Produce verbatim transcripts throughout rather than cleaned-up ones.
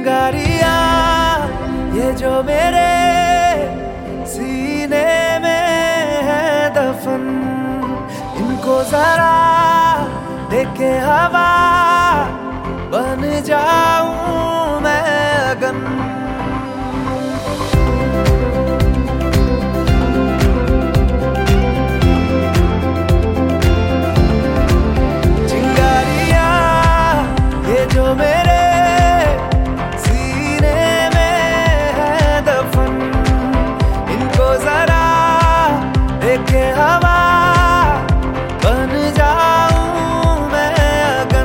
चिंगारियां ये जो मेरे सीने में है दफन, इनको जरा देखे हवा बन जाऊं मैं अगन। चिंगारियां ये जो मेरे सीने में है दफन, इनको जरा देखे हवा बन जाऊं मैं अगन।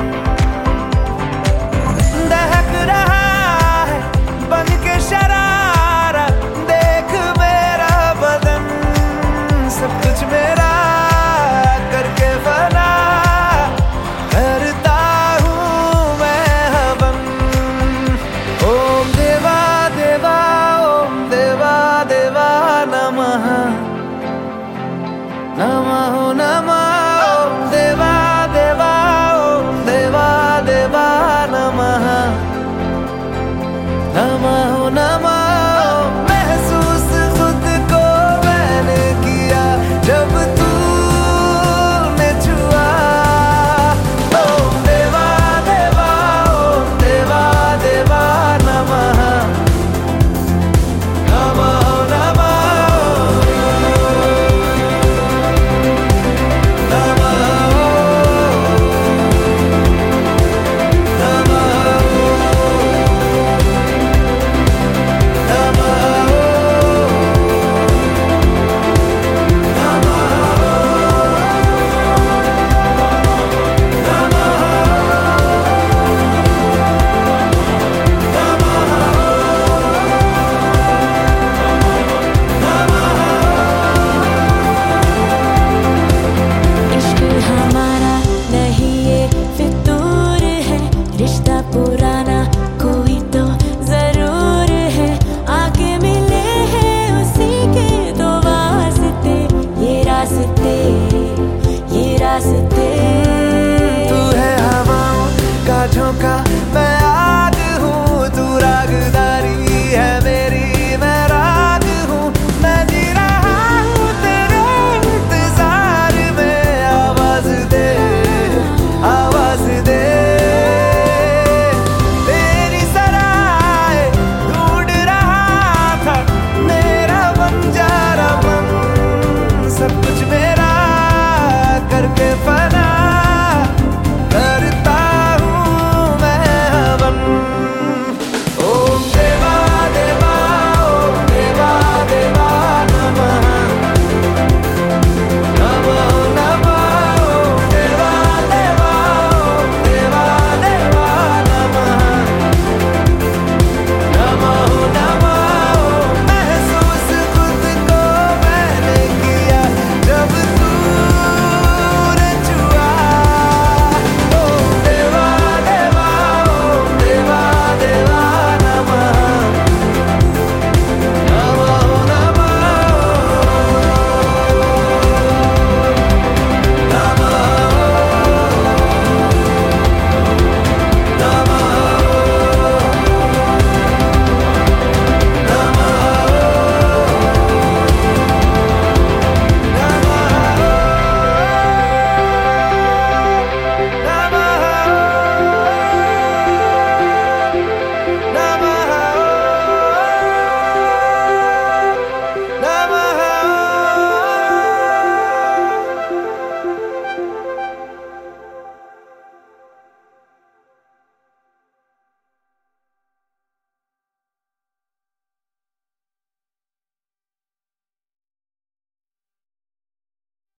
दहक रहा है बन के शरारा, देख मेरा बदन सब कुछ मेरा करके फना, करता हूँ मैं हवन। ओम देवा देवा ओम देवा देवा नमः नमः नमः। ओम देवा देवा ओम देवा देवा नमः नमः नमः। महसूस खुद को मैंने किया जब तूने छुआ। ओम देवा देवा ओम देवा देवा नमः नमः नमः पुराना कोई तो जरूर है, आगे मिले हैं उसी के दो वास्ते, ये रास्ते ये रास्ते। तू है हवाओं का झोंका, मैं